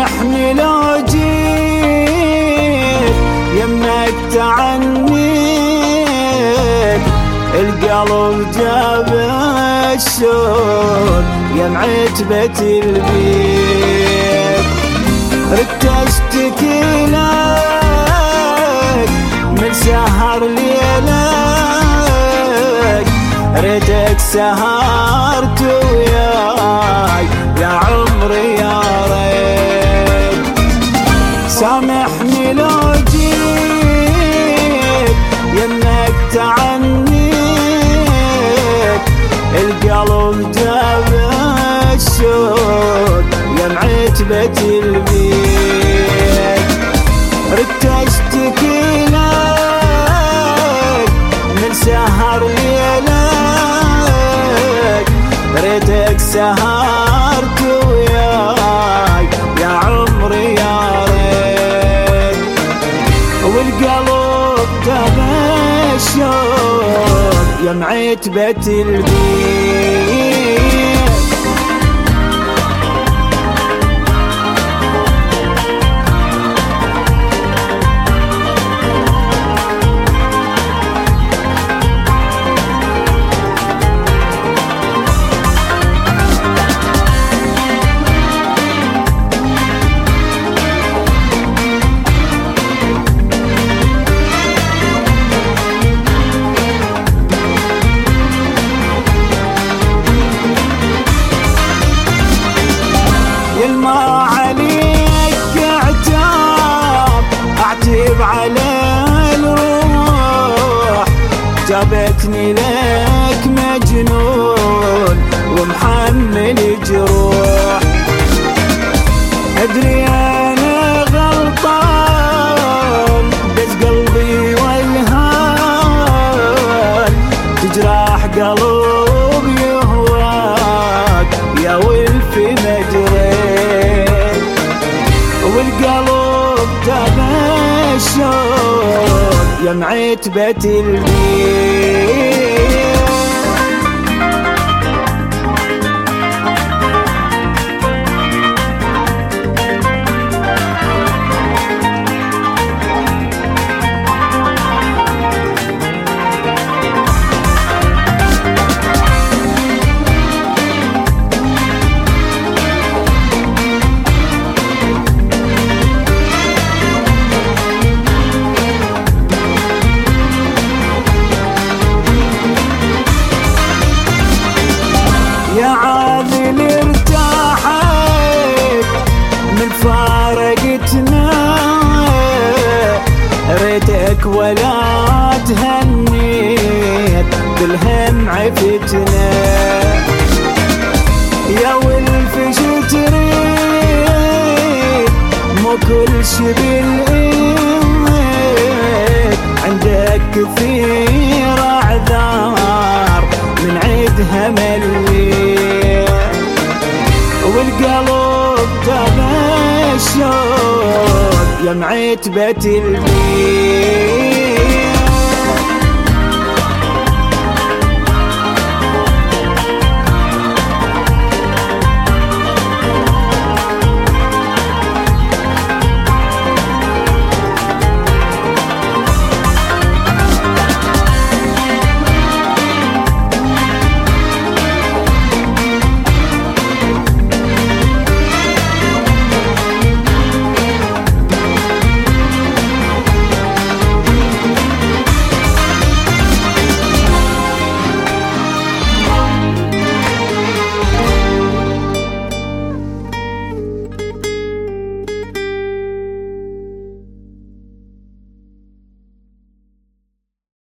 سامحني لو جيت يمك تعنيت، القلب جاب الشوق يم عتبة البيت. ردت اشتكي لك من سهر ليلك، ريتك سهرت وياي يا عمري يا ريت. سامحني لو جيت يمك تعنيت، القلب جاب الشوق يم عتبة البيت. ردت اشتكي لك من سهر ليلك، ريتك سهرت وياي يا عمري يا ريت. والقلب تبى الشوق يم عتبة البيت. يلمع عليك عتاب اعتب على الروح، جابتني لك مجنون ومحمل جروح. ادري انا غلطان بس قلبي والهان، تجرح قلب يهواك يا ولف مجرين. والقلب تبى الشوق يم عتبة البيت. يا عاذل ارتاحت من فارقتنا، ريتك ولا تهنيت بالهم عفتنا. يا ولف شو تريد مو كل شي بالايد، عندك كثير اعذار من عيدها مليت. والقلب تبى الشوق يم عتبة البيت.